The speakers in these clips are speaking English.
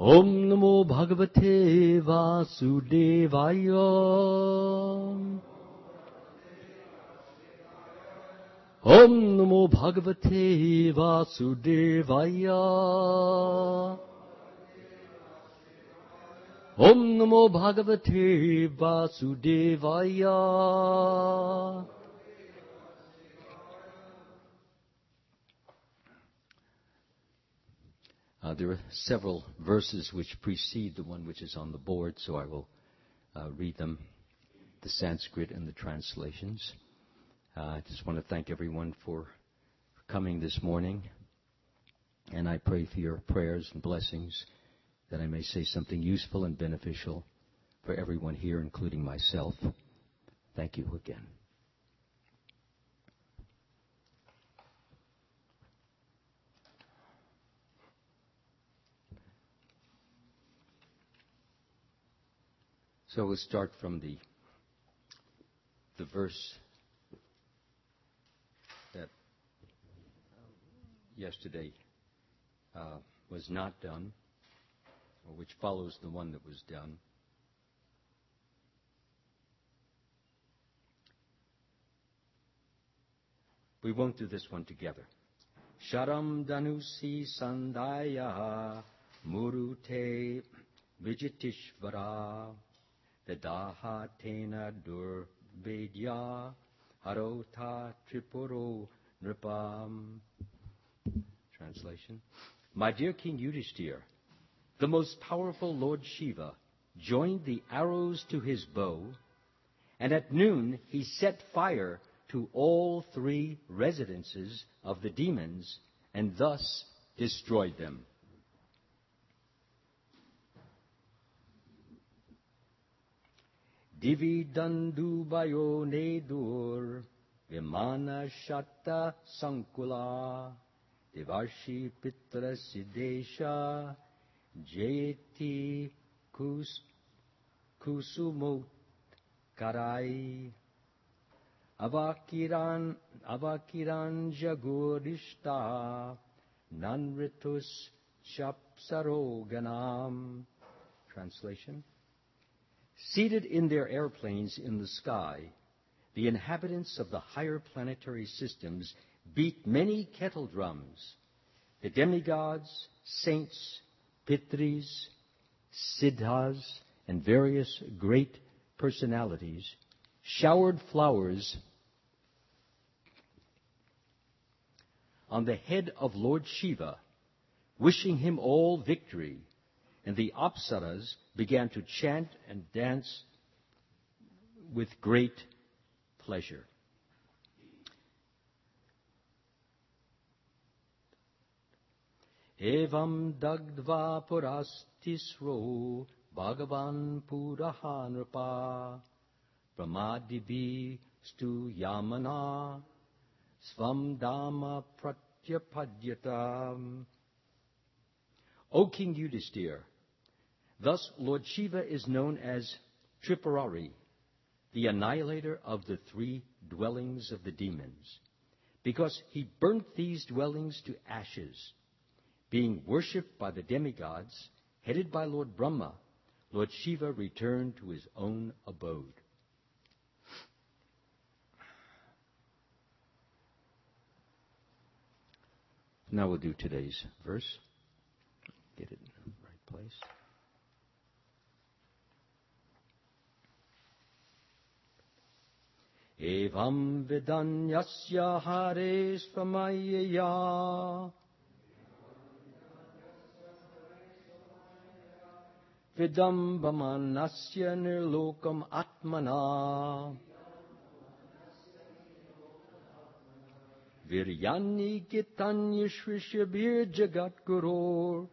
Om Namo Bhagavate Vasudevaya. Om Namo Bhagavate Vasudevaya. Om Namo Bhagavate Vasudevaya. There are several verses which precede the one which is on the board, so I will read them, the Sanskrit and the translations. I just want to thank everyone for coming this morning, and I pray for your prayers and blessings that I may say something useful and beneficial for everyone here, including myself. Thank you again. So we'll start from the verse that yesterday was not done, or which follows the one that was done. We won't do this one together. Sharam Danusi Sandaya Murute Vijitishvara Vedaha Tena Durvedya Harota Tripuro Nripam. Translation. My dear King Yudhishthira, the most powerful Lord Shiva joined the arrows to his bow, and at noon he set fire to all 3 residences of the demons and thus destroyed them. Divi dandu bayo nedur vimana shatta sankula devarshi pitra siddesha jayeti kusumot karai avakiran jagurishta nanritus chapsaroganam. Translation. Seated in their airplanes in the sky, the inhabitants of the higher planetary systems beat many kettle drums. The demigods, saints, pitris, siddhas, and various great personalities showered flowers on the head of Lord Shiva, wishing him all victory, and the apsaras began to chant and dance with great pleasure. Evam dagdva purastisro bhagavan purahanrapa brahmadibi stu yamana svam dhamma pratyapadyatam. O King Yudhishthira, thus Lord Shiva is known as Tripurari, the annihilator of the 3 dwellings of the demons, because he burnt these dwellings to ashes. Being worshipped by the demigods, headed by Lord Brahma, Lord Shiva returned to his own abode. Now we'll do today's verse. Get it in the right place. Evam vidanyasya hares pamayya vidambamanasya nirlokam atmana viryani gitanya shrishabhir jagat gurur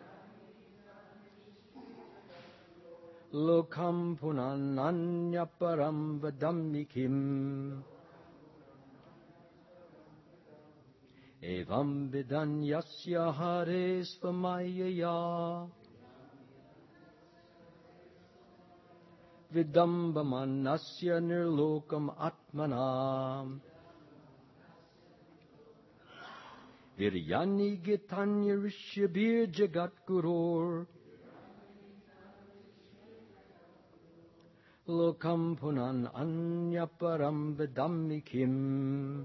lokam punananya param vadammikim evam vidanyasya hares vamayya vidambamanasya nirlokam atmanam viryani gitanya rishabhir jagat gurur Lokam punan anyaparam vedammi kim.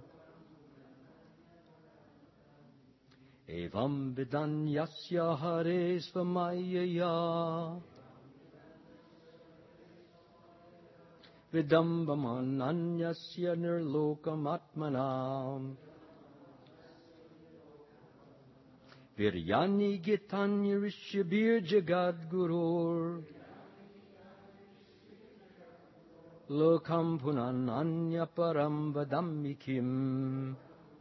Evam vidan yasya hare svamayaya. Vidambaman anyasya nirlokam atmanam. Viryani gitanya rishabir jagad gurur. Lokam punan anyaparam vadammi kim.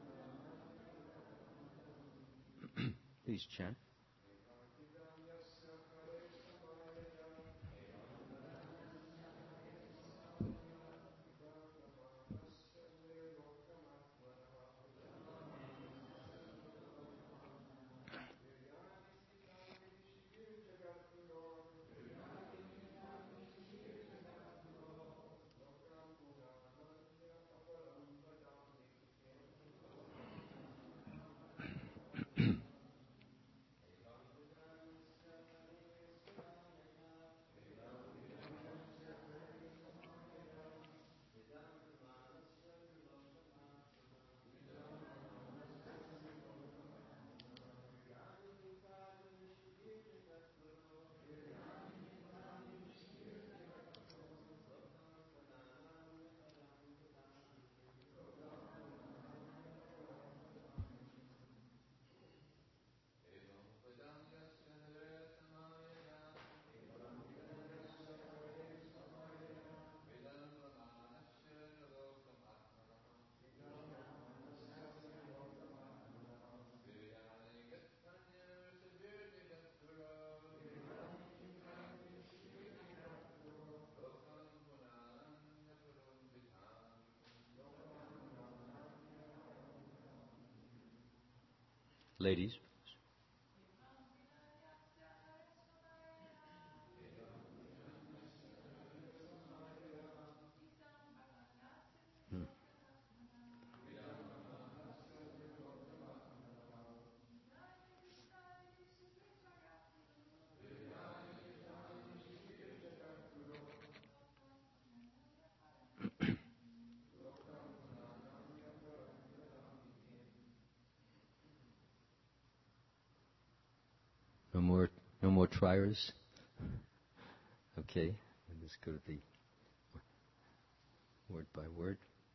Please chant. Ladies. No more triers? Okay, let's go to the word by word.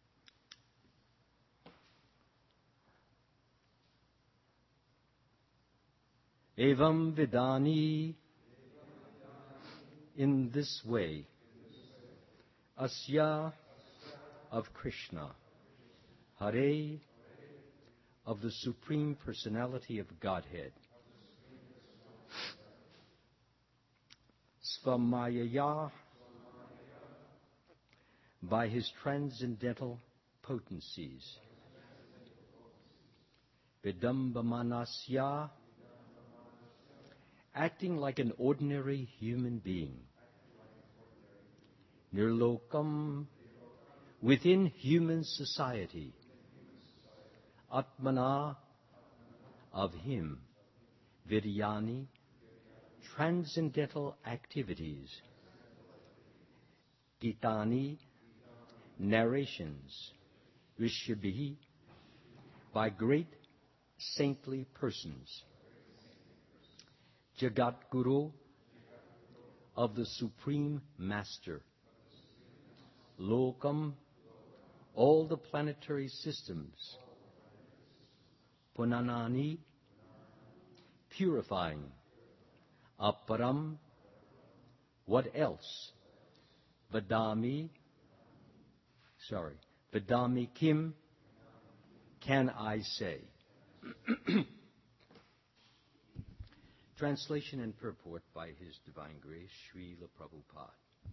Evam vidani, in this way, asya of Krishna, Hare of the Supreme Personality of Godhead, Svamayaya, by his transcendental potencies, Vidambamanasya, acting like an ordinary human being, Nirlokam, within human society, Atmana, of him, Viryani, transcendental activities, Gitani, narrations, Rishabhi, by great saintly persons, Jagat Guru, of the Supreme Master, Lokam, all the planetary systems, Punanani, purifying, Aparam, what else? Vadami Kim, can I say? Translation and purport by His Divine Grace, Srila Prabhupada.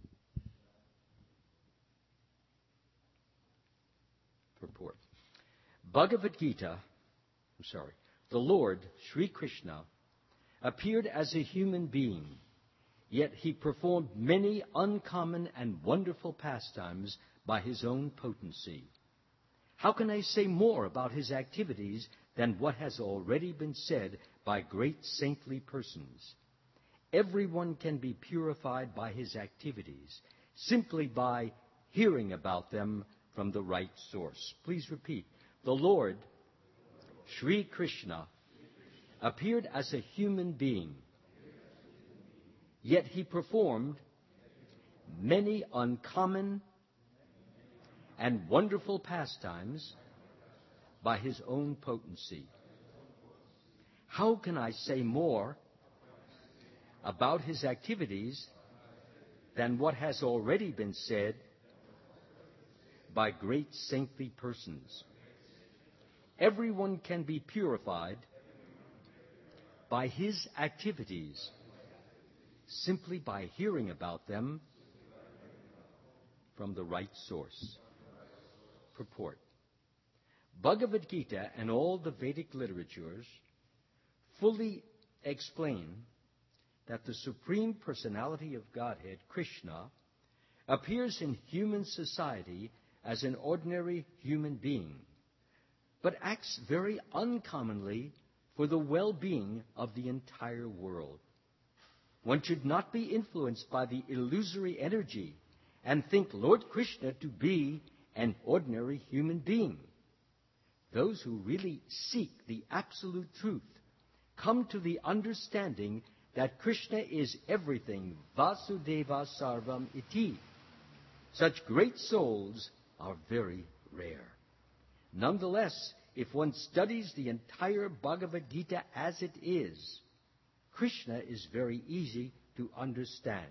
Purport. Bhagavad Gita, the Lord, Sri Krishna, appeared as a human being, yet he performed many uncommon and wonderful pastimes by his own potency. How can I say more about his activities than what has already been said by great saintly persons? Everyone can be purified by his activities, simply by hearing about them from the right source. Please repeat. The Lord, Sri Krishna, appeared as a human being, yet he performed many uncommon and wonderful pastimes by his own potency. How can I say more about his activities than what has already been said by great saintly persons? Everyone can be purified by his activities simply by hearing about them from the right source. Purport. Bhagavad Gita and all the Vedic literatures fully explain that the Supreme Personality of Godhead, Krishna, appears in human society as an ordinary human being, but acts very uncommonly for the well-being of the entire world. One should not be influenced by the illusory energy and think Lord Krishna to be an ordinary human being. Those who really seek the absolute truth come to the understanding that Krishna is everything, Vasudeva Sarvam Iti. Such great souls are very rare. Nonetheless, if one studies the entire Bhagavad Gita as it is, Krishna is very easy to understand.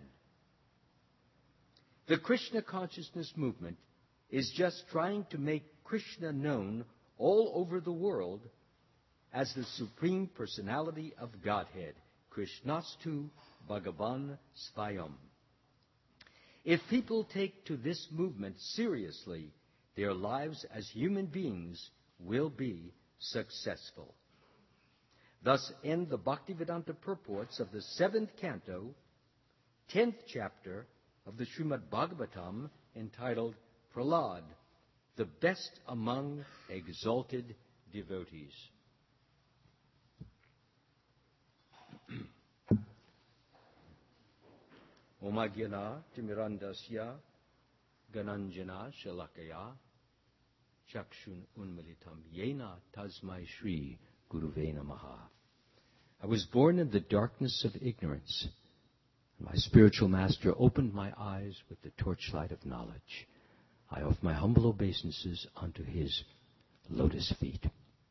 The Krishna consciousness movement is just trying to make Krishna known all over the world as the Supreme Personality of Godhead, Krishnastu Bhagavan Svayam. If people take to this movement seriously, their lives as human beings will be successful. Thus end the Bhaktivedanta purports of the 7th canto, 10th chapter of the Srimad Bhagavatam, entitled Prahlad, the best among exalted devotees. Om Ajnana Timirandasya Gananjana Shalakaya Chakshun Unmilitam Yena Tasmai Shri Guruve Namaha. I was born in the darkness of ignorance. My spiritual master opened my eyes with the torchlight of knowledge. I offer my humble obeisances unto his lotus feet.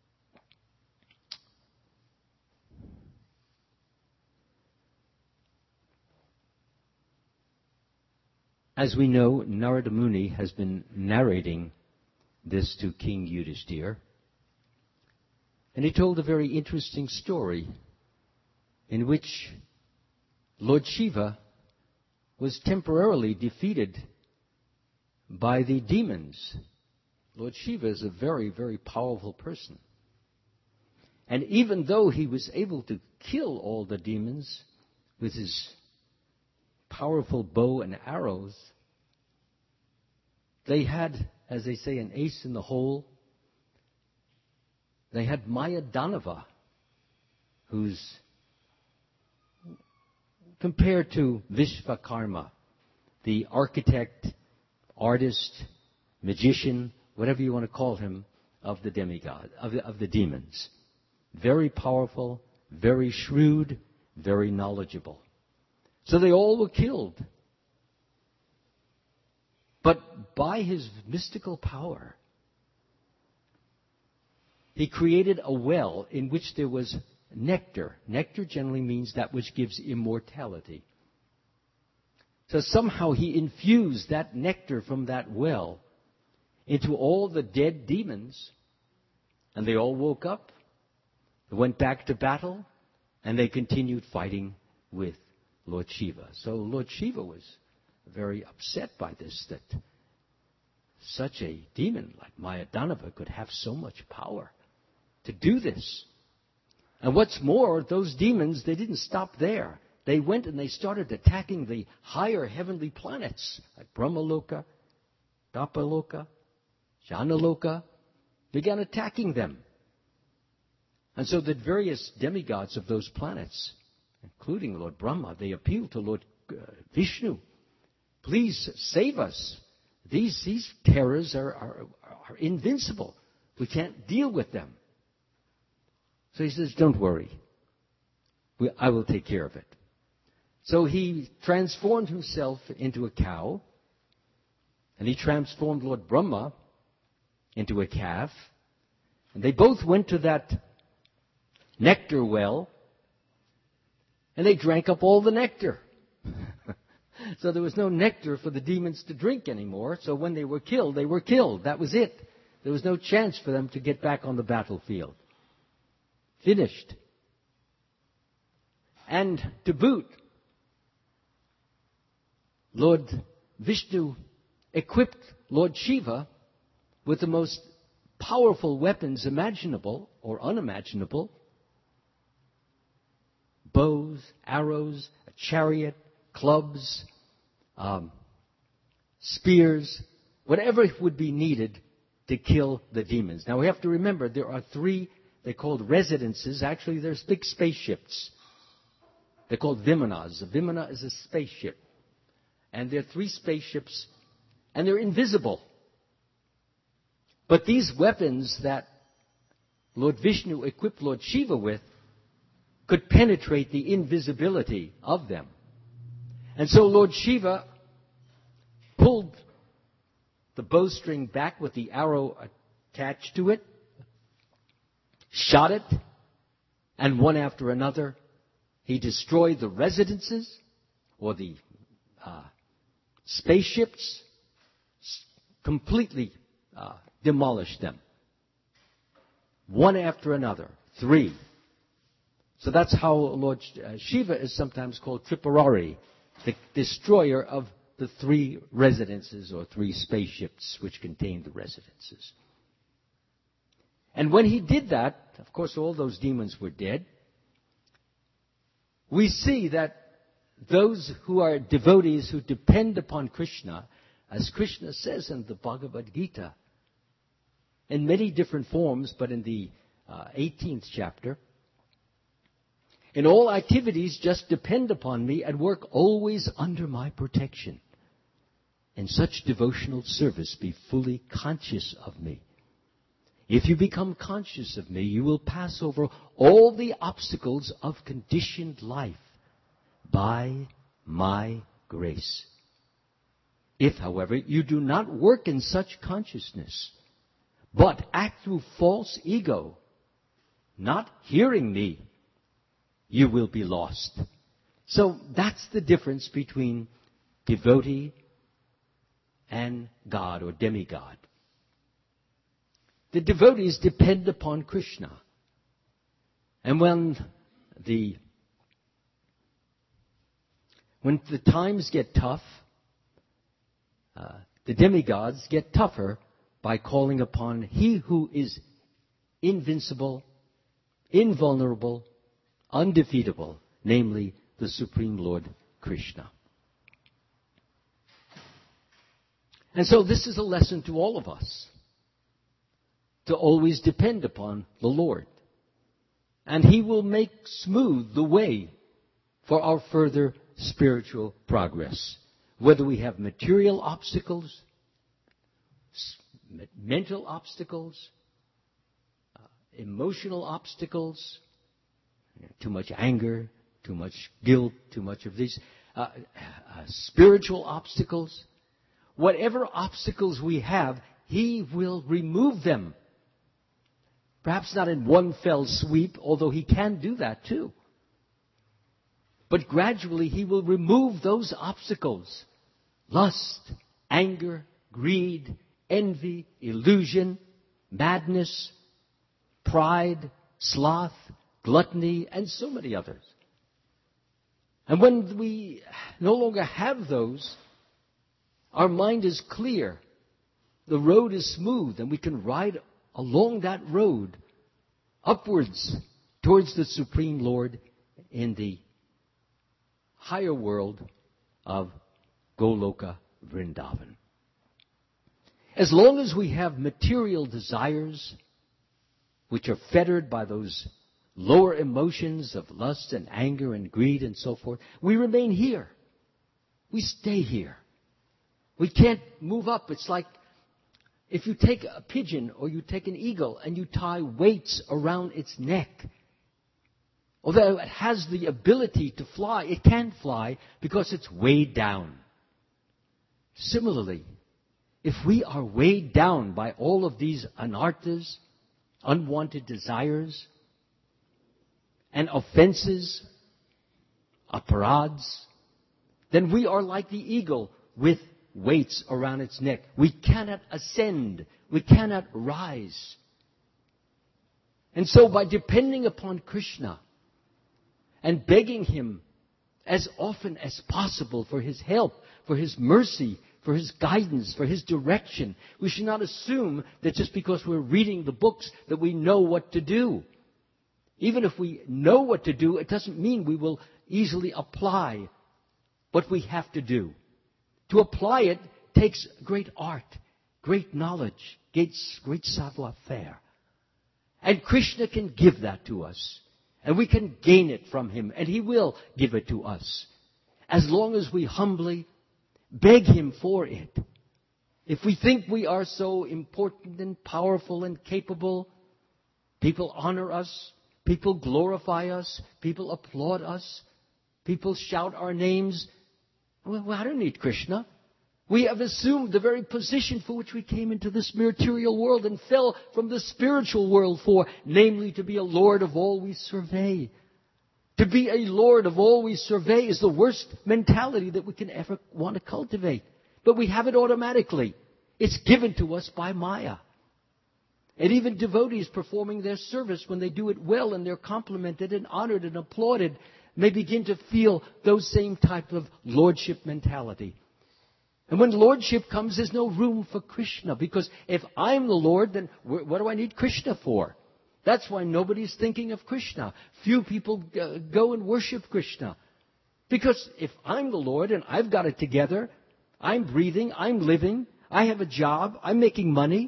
As we know, Narada Muni has been narrating this to King Yudhishthira, and he told a very interesting story in which Lord Shiva was temporarily defeated by the demons. Lord Shiva is a very, very powerful person. And even though he was able to kill all the demons with his powerful bow and arrows, they had, as they say, an ace in the hole. They had Mayadanava, who's compared to Vishvakarma, the architect, artist, magician, whatever you want to call him, of the demigod, of the demons. Very powerful, very shrewd, very knowledgeable. So they all were killed. But by his mystical power, he created a well in which there was nectar. Nectar generally means that which gives immortality. So somehow he infused that nectar from that well into all the dead demons, and they all woke up, they went back to battle, and they continued fighting with Lord Shiva. So Lord Shiva was very upset by this, that such a demon like Mayadanava could have so much power to do this. And what's more, those demons, they didn't stop there. They went and they started attacking the higher heavenly planets, like Brahmaloka, Tapaloka, Janaloka, began attacking them. And so the various demigods of those planets, including Lord Brahma, they appealed to Lord Vishnu Please save us. These terrors are invincible. We can't deal with them. So he says, don't worry. I will take care of it. So he transformed himself into a cow, and he transformed Lord Brahma into a calf, and they both went to that nectar well, and they drank up all the nectar. So there was no nectar for the demons to drink anymore, so when they were killed, they were killed. That was it. There was no chance for them to get back on the battlefield. Finished. And to boot, Lord Vishnu equipped Lord Shiva with the most powerful weapons imaginable or unimaginable. Bows, arrows, a chariot, clubs, spears, whatever would be needed to kill the demons. Now we have to remember there are 3, they're called residences. Actually, there's big spaceships. They're called Vimanas. A Vimana is a spaceship. And there are 3 spaceships, and they're invisible. But these weapons that Lord Vishnu equipped Lord Shiva with could penetrate the invisibility of them. And so Lord Shiva pulled the bowstring back with the arrow attached to it, shot it, and one after another, he destroyed the residences or the spaceships, completely demolished them. One after another, 3. So that's how Lord Shiva is sometimes called Tripurari, the destroyer of the 3 residences or 3 spaceships which contained the residences. And when he did that, of course all those demons were dead. We see that those who are devotees who depend upon Krishna, as Krishna says in the Bhagavad Gita, in many different forms, but in the 18th chapter, in all activities just depend upon me and work always under my protection. In such devotional service be fully conscious of me. If you become conscious of me, you will pass over all the obstacles of conditioned life by my grace. If, however, you do not work in such consciousness, but act through false ego, not hearing me, you will be lost. So that's the difference between devotee and God or demigod. The devotees depend upon Krishna. And when the times get tough, the demigods get tougher by calling upon He who is invincible, invulnerable, undefeatable, namely the Supreme Lord Krishna. And so this is a lesson to all of us, to always depend upon the Lord. And He will make smooth the way for our further spiritual progress. Whether we have material obstacles, mental obstacles, emotional obstacles, too much anger, too much guilt, too much of these, spiritual obstacles. Whatever obstacles we have, He will remove them. Perhaps not in one fell sweep, although He can do that too. But gradually He will remove those obstacles. Lust, anger, greed, envy, illusion, madness, pride, sloth, gluttony, and so many others. And when we no longer have those, our mind is clear. The road is smooth, and we can ride along that road upwards towards the Supreme Lord in the higher world of Goloka Vrindavan. As long as we have material desires which are fettered by those lower emotions of lust and anger and greed and so forth, we remain here. We stay here. We can't move up. It's like if you take a pigeon or you take an eagle and you tie weights around its neck. Although it has the ability to fly, it can't fly because it's weighed down. Similarly, if we are weighed down by all of these anarthas, unwanted desires, and offenses, aparads, then we are like the eagle with weights around its neck. We cannot ascend. We cannot rise. And so by depending upon Krishna and begging Him as often as possible for His help, for His mercy, for His guidance, for His direction, we should not assume that just because we're reading the books that we know what to do. Even if we know what to do, it doesn't mean we will easily apply what we have to do. To apply it takes great art, great knowledge, great savoir-faire. And Krishna can give that to us. And we can gain it from Him. And He will give it to us. As long as we humbly beg Him for it. If we think we are so important and powerful and capable, people honor us, people glorify us, people applaud us, people shout our names. Well, I don't need Krishna. We have assumed the very position for which we came into this material world and fell from the spiritual world for, namely to be a Lord of all we survey. To be a Lord of all we survey is the worst mentality that we can ever want to cultivate. But we have it automatically. It's given to us by Maya. And even devotees performing their service, when they do it well and they're complimented and honored and applauded, may begin to feel those same type of lordship mentality. And when lordship comes, there's no room for Krishna. Because if I'm the Lord, then what do I need Krishna for? That's why nobody's thinking of Krishna. Few people go and worship Krishna. Because if I'm the Lord and I've got it together, I'm breathing, I'm living, I have a job, I'm making money.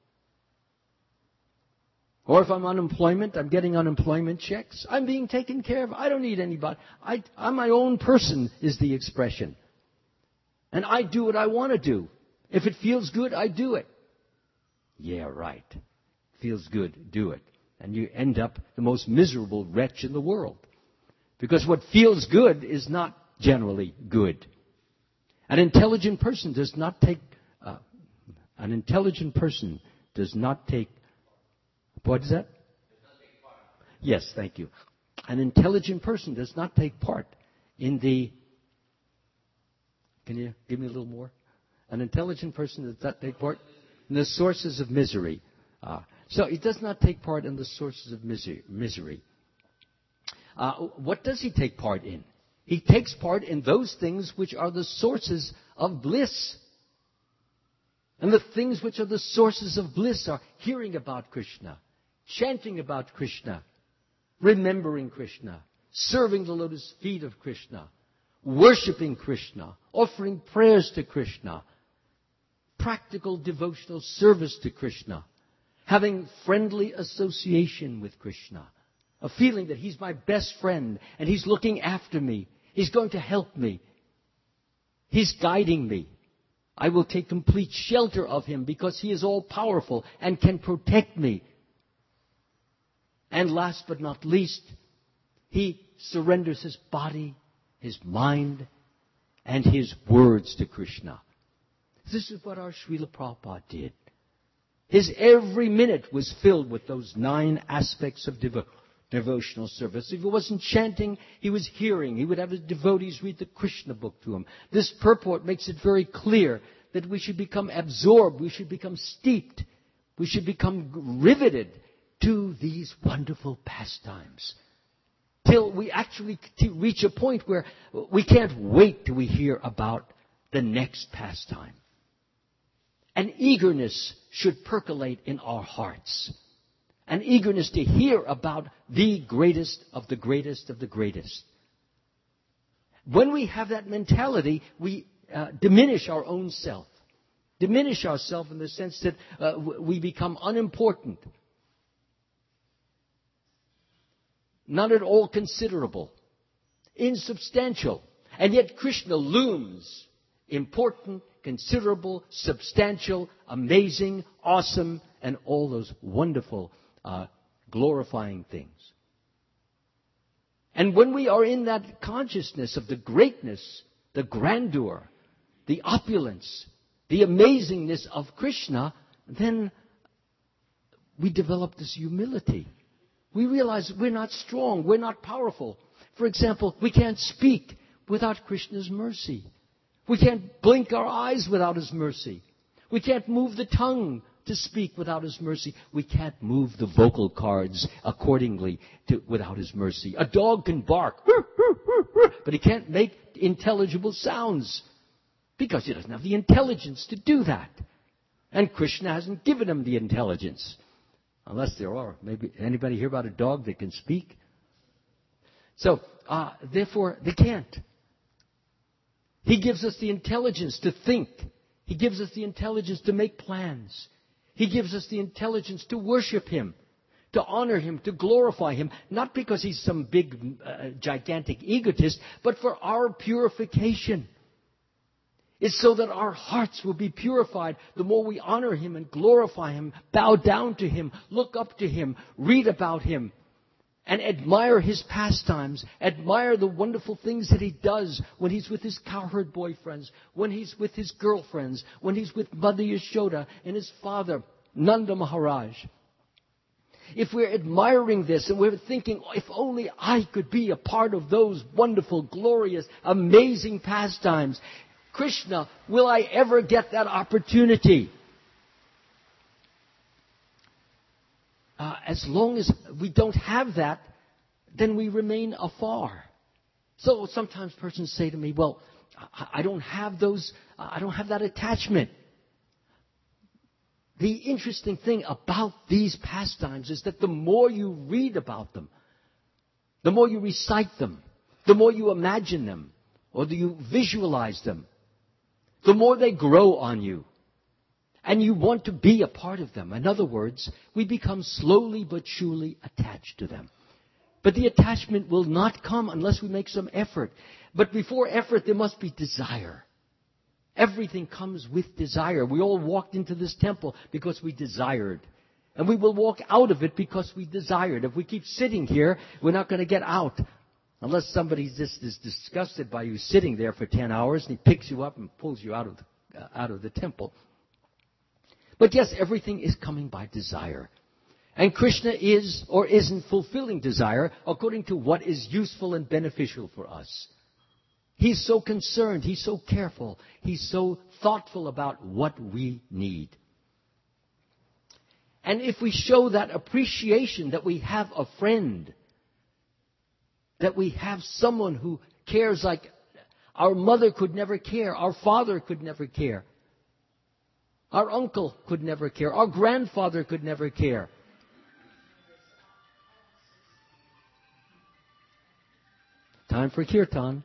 Or if I'm unemployment, I'm getting unemployment checks. I'm being taken care of. I don't need anybody. I'm my own person is the expression. And I do what I want to do. If it feels good, I do it. Yeah, right. Feels good, do it. And you end up the most miserable wretch in the world. Because what feels good is not generally good. An intelligent person does not take what is that? Yes, thank you. An intelligent person does not take part in the... Can you give me a little more? An intelligent person does not take part in the sources of misery. So he does not take part in the sources of misery. What does he take part in? He takes part in those things which are the sources of bliss. And the things which are the sources of bliss are hearing about Krishna, chanting about Krishna, remembering Krishna, serving the lotus feet of Krishna, worshipping Krishna, offering prayers to Krishna, practical devotional service to Krishna, having friendly association with Krishna, a feeling that He's my best friend and He's looking after me. He's going to help me. He's guiding me. I will take complete shelter of Him because He is all powerful and can protect me. And last but not least, he surrenders his body, his mind, and his words to Krishna. This is what our Srila Prabhupada did. His every minute was filled with those 9 aspects of devotional service. If he wasn't chanting, he was hearing. He would have his devotees read the Krishna book to him. This purport makes it very clear that we should become absorbed, we should become steeped, we should become riveted to these wonderful pastimes. Till we actually reach a point where we can't wait till we hear about the next pastime. An eagerness should percolate in our hearts. An eagerness to hear about the greatest of the greatest of the greatest. When we have that mentality, we diminish our own self. Diminish ourselves in the sense that we become unimportant. Not at all considerable. Insubstantial. And yet Krishna looms important, considerable, substantial, amazing, awesome, and all those wonderful, glorifying things. And when we are in that consciousness of the greatness, the grandeur, the opulence, the amazingness of Krishna, then we develop this humility. We realize we're not strong, we're not powerful. For example, we can't speak without Krishna's mercy. We can't blink our eyes without His mercy. We can't move the tongue to speak without His mercy. We can't move the vocal cords accordingly without His mercy. A dog can bark, but he can't make intelligible sounds because he doesn't have the intelligence to do that. And Krishna hasn't given him the intelligence. Unless there are. Maybe anybody hear about a dog that can speak? So, therefore, they can't. He gives us the intelligence to think. He gives us the intelligence to make plans. He gives us the intelligence to worship Him, to honor Him, to glorify Him. Not because He's some big, gigantic egotist, but for our purification. It's so that our hearts will be purified. The more we honor Him and glorify Him, bow down to Him, look up to Him, read about Him, and admire His pastimes, admire the wonderful things that He does when He's with His cowherd boyfriends, when He's with His girlfriends, when He's with Mother Yashoda and His father, Nanda Maharaj. If we're admiring this and we're thinking, if only I could be a part of those wonderful, glorious, amazing pastimes, Krishna, will I ever get that opportunity? As long as we don't have that, then we remain afar. So sometimes persons say to me, well, I don't have that attachment. The interesting thing about these pastimes is that the more you read about them, the more you recite them, the more you imagine them, or you visualize them, the more they grow on you. And you want to be a part of them. In other words, we become slowly but surely attached to them. But the attachment will not come unless we make some effort. But before effort, there must be desire. Everything comes with desire. We all walked into this temple because we desired. And we will walk out of it because we desired. If we keep sitting here, we're not going to get out. Unless somebody just is disgusted by you sitting there for 10 hours and he picks you up and pulls you out of the temple. But yes, everything is coming by desire. And Krishna is or isn't fulfilling desire according to what is useful and beneficial for us. He's so concerned, He's so careful, He's so thoughtful about what we need. And if we show that appreciation that we have a friend, that we have someone who cares like our mother could never care, our father could never care, our uncle could never care, our grandfather could never care. Time for kirtan.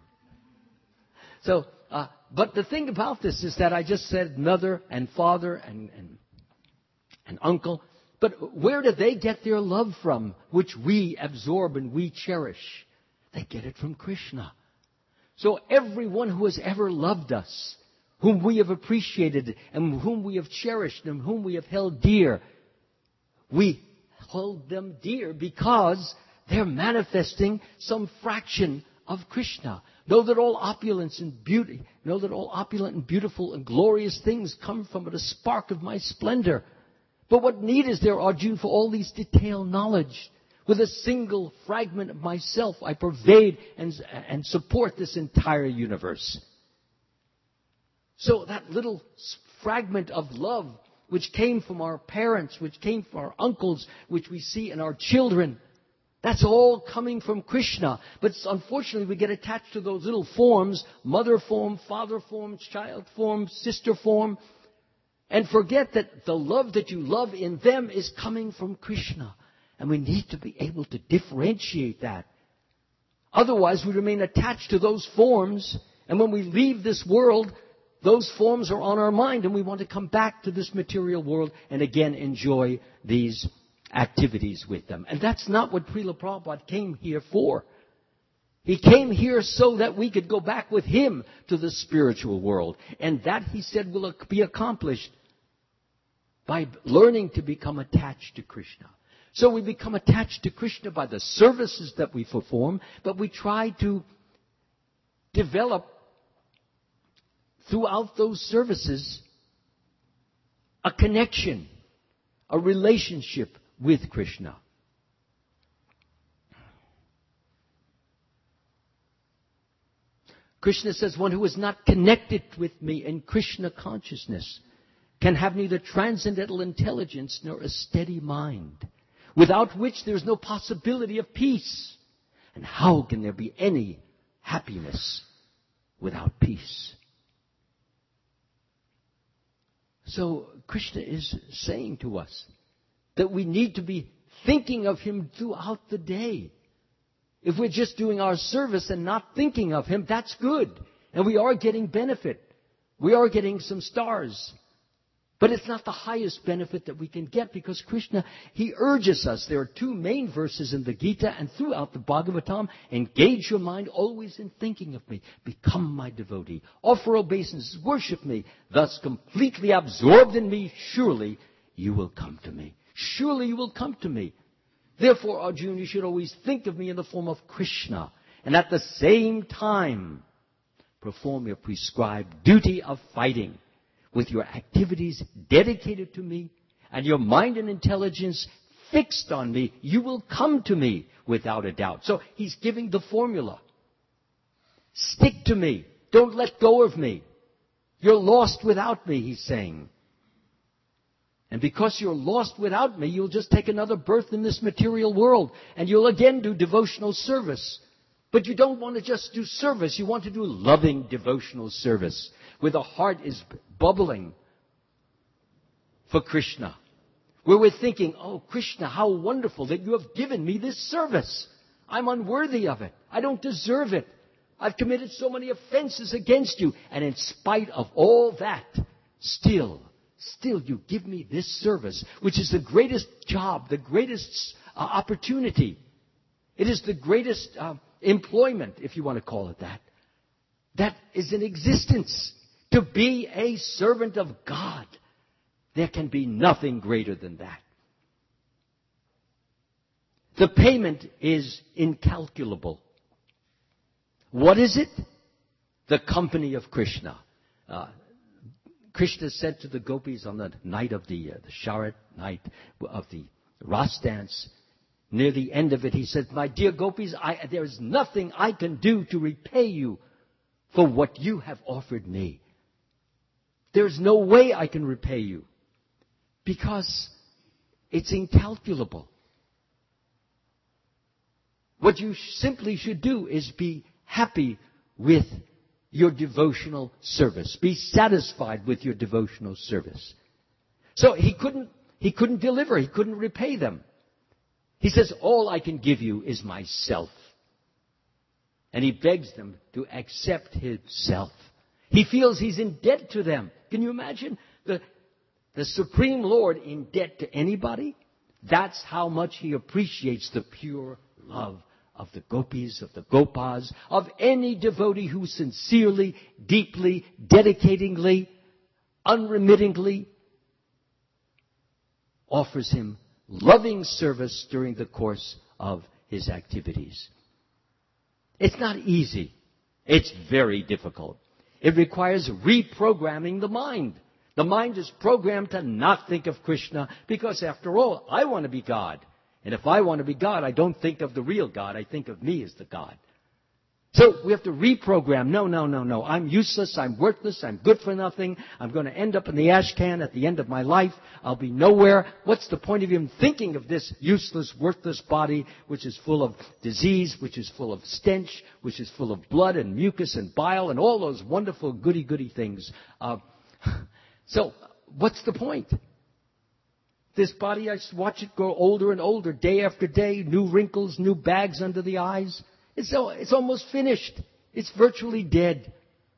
So, but the thing about this is that I just said mother and father and uncle. But where do they get their love from, which we absorb and we cherish? They get it from Krishna. So everyone who has ever loved us, whom we have appreciated and whom we have cherished and whom we have held dear, we hold them dear because they're manifesting some fraction of Krishna. Know that all opulence and beauty, know that all opulent and beautiful and glorious things come from a spark of my splendor. But what need is there, Arjuna, for all these detailed knowledge? With a single fragment of myself, I pervade and support this entire universe. So that little fragment of love, which came from our parents, which came from our uncles, which we see in our children, that's all coming from Krishna. But unfortunately, we get attached to those little forms, mother form, father form, child form, sister form, and forget that the love that you love in them is coming from Krishna. And we need to be able to differentiate that. Otherwise, we remain attached to those forms. And when we leave this world, those forms are on our mind. And we want to come back to this material world and again enjoy these activities with them. And that's not what Srila Prabhupada came here for. He came here so that we could go back with Him to the spiritual world. And that, He said, will be accomplished by learning to become attached to Krishna. So we become attached to Krishna by the services that we perform, but we try to develop throughout those services a connection, a relationship with Krishna. Krishna says, one who is not connected with me in Krishna consciousness can have neither transcendental intelligence nor a steady mind, without which there is no possibility of peace. And how can there be any happiness without peace? So Krishna is saying to us that we need to be thinking of Him throughout the day. If we're just doing our service and not thinking of Him, that's good. And we are getting benefit. We are getting some stars. But it's not the highest benefit that we can get, because Krishna, He urges us. There are two main verses in the Gita and throughout the Bhagavatam. Engage your mind always in thinking of me. Become my devotee. Offer obeisances. Worship me. Thus completely absorbed in me, surely you will come to me. Surely you will come to me. Therefore, Arjuna, you should always think of me in the form of Krishna. And at the same time, perform your prescribed duty of fighting with your activities dedicated to me and your mind and intelligence fixed on me. You will come to me without a doubt. So He's giving the formula. Stick to me. Don't let go of me. You're lost without me, He's saying. And because you're lost without me, you'll just take another birth in this material world. And you'll again do devotional service. But you don't want to just do service. You want to do loving devotional service, where the heart is bubbling for Krishna. Where we're thinking, oh, Krishna, how wonderful that you have given me this service. I'm unworthy of it. I don't deserve it. I've committed so many offenses against you. And in spite of all that, still you give me this service, which is the greatest job, the greatest opportunity. It is the greatest employment, if you want to call it that. That is in existence. To be a servant of God. There can be nothing greater than that. The payment is incalculable. What is it? The company of Krishna. Krishna said to the gopis on the night of the Sharat night of the Ras dance, near the end of it, He said, my dear gopis, there is nothing I can do to repay you for what you have offered me. There's no way I can repay you, because it's incalculable. What you simply should do is be happy with your devotional service. Be satisfied with your devotional service. So He couldn't deliver. He couldn't repay them. He says, all I can give you is myself. And He begs them to accept Himself. He feels He's in debt to them. Can you imagine the Supreme Lord in debt to anybody? That's how much He appreciates the pure love of the gopis, of the gopas, of any devotee who sincerely, deeply, dedicatingly, unremittingly offers Him loving service during the course of his activities. It's not easy. It's very difficult. It requires reprogramming the mind. The mind is programmed to not think of Krishna because, after all, I want to be God. And if I want to be God, I don't think of the real God. I think of me as the God. So we have to reprogram. No. I'm useless. I'm worthless. I'm good for nothing. I'm going to end up in the ash can at the end of my life. I'll be nowhere. What's the point of even thinking of this useless, worthless body, which is full of disease, which is full of stench, which is full of blood and mucus and bile and all those wonderful goody-goody things. So what's the point? This body, I watch it grow older and older, day after day, new wrinkles, new bags under the eyes. It's almost finished. It's virtually dead.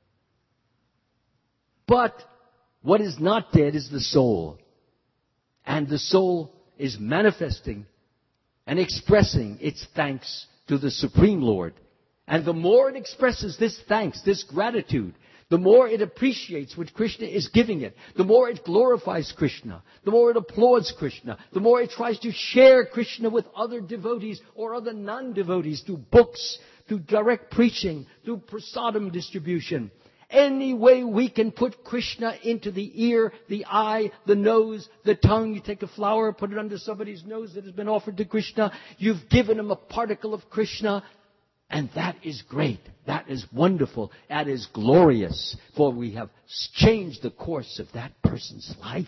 But what is not dead is the soul. And the soul is manifesting and expressing its thanks to the Supreme Lord. And the more it expresses this thanks, this gratitude, the more it appreciates what Krishna is giving it, the more it glorifies Krishna, the more it applauds Krishna, the more it tries to share Krishna with other devotees or other non-devotees through books, through direct preaching, through prasadam distribution. Any way we can put Krishna into the ear, the eye, the nose, the tongue. You take a flower, put it under somebody's nose that has been offered to Krishna. You've given him a particle of Krishna. And that is great. That is wonderful. That is glorious. For we have changed the course of that person's life.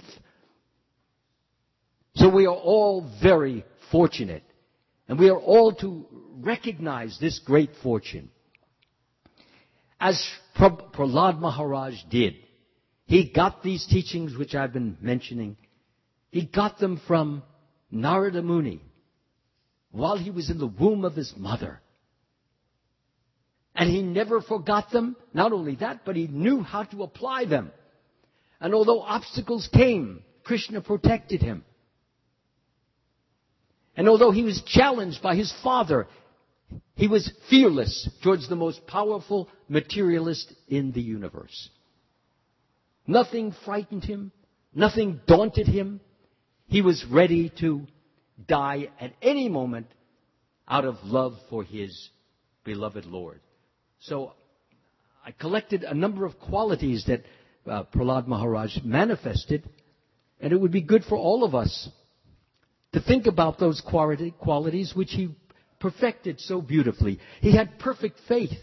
So we are all very fortunate. And we are all to recognize this great fortune. As Prahlad Maharaj did. He got these teachings which I've been mentioning. He got them from Narada Muni while he was in the womb of his mother. And he never forgot them. Not only that, but he knew how to apply them. And although obstacles came, Krishna protected him. And although he was challenged by his father, he was fearless towards the most powerful materialist in the universe. Nothing frightened him. Nothing daunted him. He was ready to die at any moment out of love for his beloved Lord. So I collected a number of qualities that Prahlad Maharaj manifested, and it would be good for all of us to think about those qualities which he perfected so beautifully. He had perfect faith.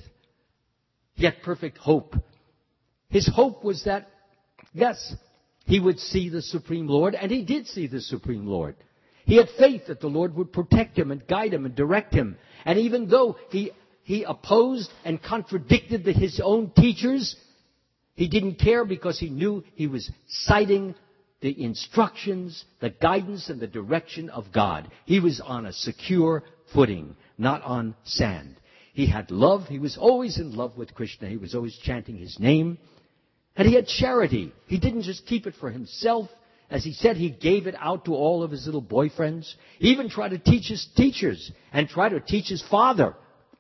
He had perfect hope. His hope was that, yes, he would see the Supreme Lord, and he did see the Supreme Lord. He had faith that the Lord would protect him and guide him and direct him. And even though he opposed and contradicted his own teachers, he didn't care because he knew he was citing the instructions, the guidance, and the direction of God. He was on a secure footing, not on sand. He had love. He was always in love with Krishna. He was always chanting his name. And he had charity. He didn't just keep it for himself. As he said, he gave it out to all of his little boyfriends. He even tried to teach his teachers and tried to teach his father,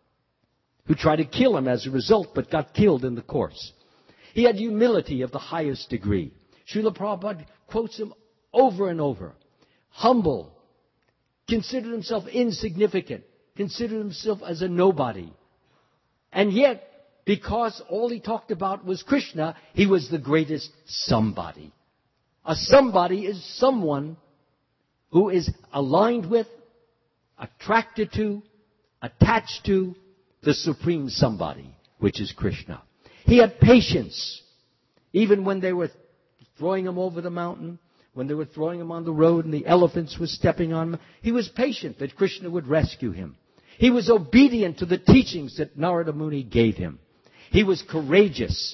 who tried to kill him as a result, but got killed in the course. He had humility of the highest degree. Srila Prabhupada quotes him over and over. Humble. Considered himself insignificant. Considered himself as a nobody. And yet, because all he talked about was Krishna, he was the greatest somebody. A somebody is someone who is aligned with, attracted to, attached to the supreme somebody, which is Krishna. He had patience, even when they were throwing him over the mountain, when they were throwing him on the road and the elephants were stepping on him. He was patient that Krishna would rescue him. He was obedient to the teachings that Narada Muni gave him. He was courageous.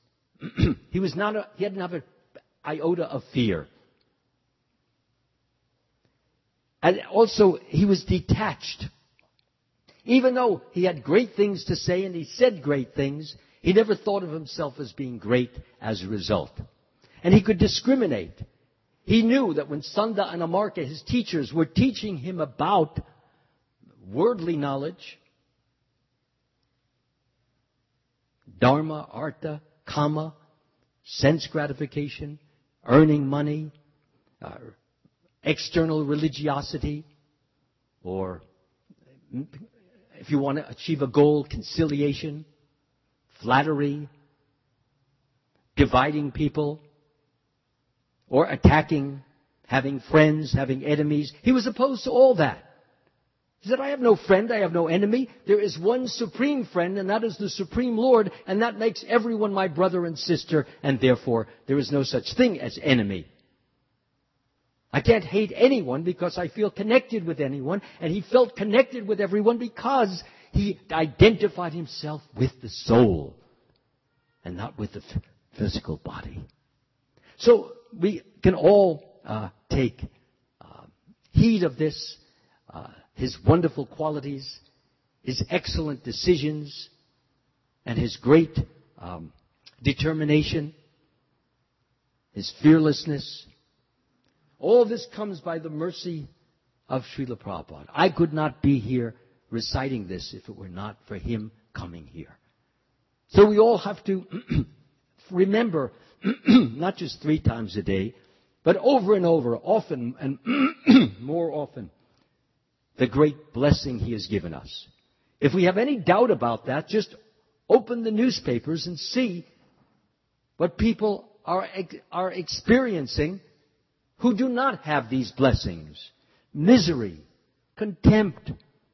He didn't have an iota of fear. And also, he was detached. Even though he had great things to say and he said great things, he never thought of himself as being great as a result. And he could discriminate. He knew that when Sanda and Amarka, his teachers, were teaching him about worldly knowledge, dharma, artha, kama, sense gratification, earning money, external religiosity, or if you want to achieve a goal, conciliation, flattery, dividing people, or attacking, having friends, having enemies. He was opposed to all that. He said, I have no friend, I have no enemy. There is one supreme friend, and that is the Supreme Lord, and that makes everyone my brother and sister, and therefore there is no such thing as enemy. I can't hate anyone because I feel connected with anyone, and he felt connected with everyone because he identified himself with the soul and not with the physical body. So we can all take heed of this, his wonderful qualities, his excellent decisions, and his great determination, his fearlessness. All this comes by the mercy of Srila Prabhupada. I could not be here reciting this if it were not for him coming here. So we all have to remember, not just 3 times a day, but over and over, often and more often, the great blessing he has given us. If we have any doubt about that, just open the newspapers and see what people are experiencing who do not have these blessings. Misery, contempt,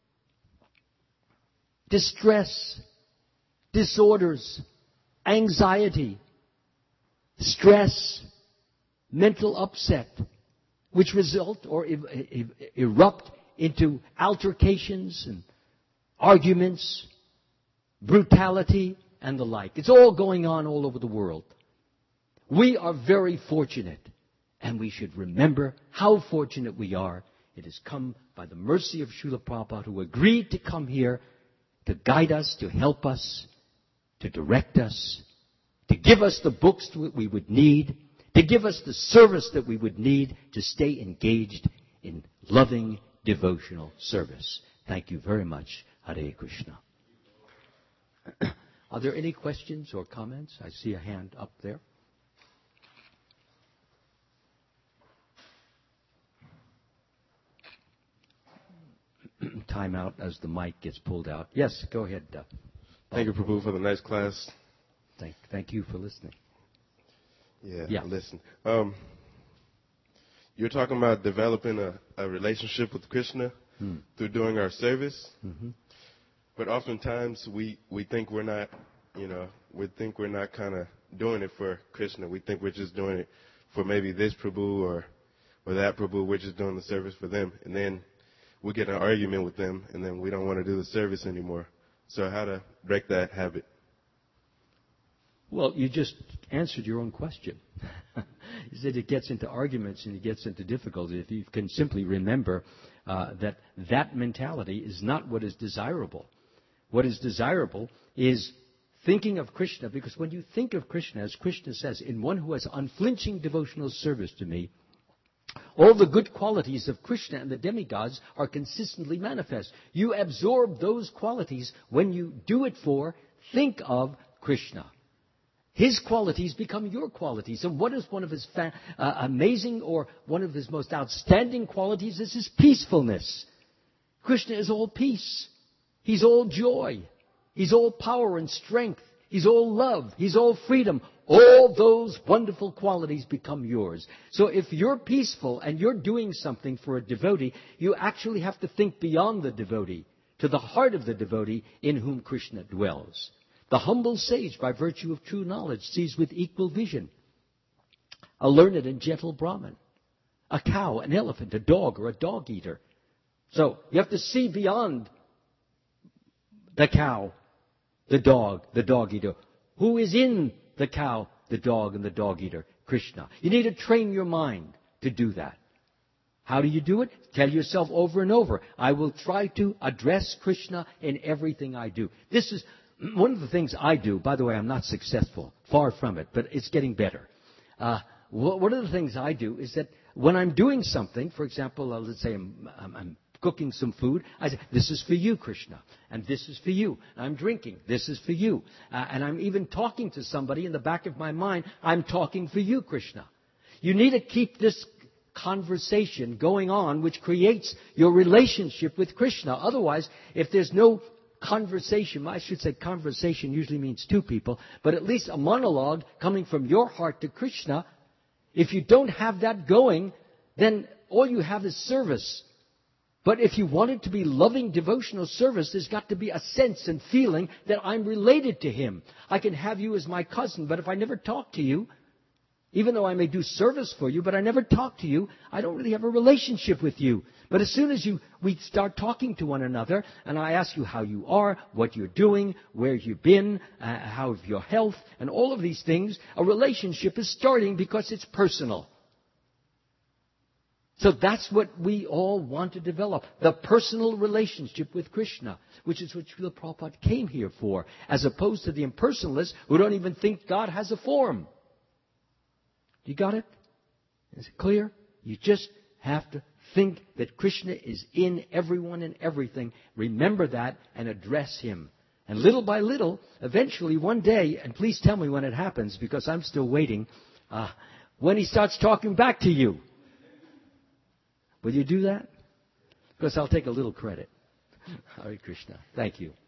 distress, disorders, anxiety, stress, mental upset, which result or erupt into altercations and arguments, brutality, and the like. It's all going on all over the world. We are very fortunate, and we should remember how fortunate we are. It has come by the mercy of Srila Prabhupada, who agreed to come here to guide us, to help us, to direct us, to give us the books that we would need, to give us the service that we would need to stay engaged in loving devotional service. Thank you very much. Hare Krishna. Are there any questions or comments? I see a hand up there. Time out as the mic gets pulled out. Yes, go ahead. Thank you, Prabhu, for the nice class. Thank you for listening. Yeah. Listen. You're talking about developing a relationship with Krishna through doing our service. Mm-hmm. But oftentimes we think we're not, kind of doing it for Krishna. We think we're just doing it for maybe this Prabhu or that Prabhu. We're just doing the service for them. And then we get in an argument with them, and then we don't want to do the service anymore. So how to break that habit? Well, you just answered your own question. You said it gets into arguments and it gets into difficulty. If you can simply remember that mentality is not what is desirable. What is desirable is thinking of Krishna, because when you think of Krishna, as Krishna says, in one who has unflinching devotional service to me, all the good qualities of Krishna and the demigods are consistently manifest. You absorb those qualities when you do it for, think of Krishna. His qualities become your qualities. And what is one of his amazing or one of his most outstanding qualities is his peacefulness. Krishna is all peace. He's all joy. He's all power and strength. He's all love. He's all freedom. All those wonderful qualities become yours. So if you're peaceful and you're doing something for a devotee, you actually have to think beyond the devotee, to the heart of the devotee in whom Krishna dwells. The humble sage, by virtue of true knowledge, sees with equal vision a learned and gentle Brahmin, a cow, an elephant, a dog, or a dog-eater. So you have to see beyond the cow, the dog-eater. Who is in the cow, the dog, and the dog-eater? Krishna. You need to train your mind to do that. How do you do it? Tell yourself over and over, I will try to address Krishna in everything I do. This is one of the things I do. By the way, I'm not successful. Far from it, but it's getting better. One of the things I do is that when I'm doing something, for example, let's say I'm cooking some food, I say, this is for you, Krishna, and this is for you. I'm drinking, this is for you. And I'm even talking to somebody in the back of my mind, I'm talking for you, Krishna. You need to keep this conversation going on, which creates your relationship with Krishna. Otherwise, if there's no conversation, I should say conversation usually means two people, but at least a monologue coming from your heart to Krishna, if you don't have that going, then all you have is service. But if you want it to be loving devotional service, there's got to be a sense and feeling that I'm related to him. I can have you as my cousin, but if I never talk to you, even though I may do service for you, but I never talk to you, I don't really have a relationship with you. But as soon as we start talking to one another, and I ask you how you are, what you're doing, where you've been, how is your health, and all of these things, a relationship is starting because it's personal. So that's what we all want to develop, the personal relationship with Krishna, which is what Srila Prabhupada came here for, as opposed to the impersonalists who don't even think God has a form. You got it? Is it clear? You just have to Think that Krishna is in everyone and everything. Remember that and address him. And little by little, eventually one day, and please tell me when it happens because I'm still waiting, when he starts talking back to you. Will you do that? Because I'll take a little credit. Hare Krishna. Thank you.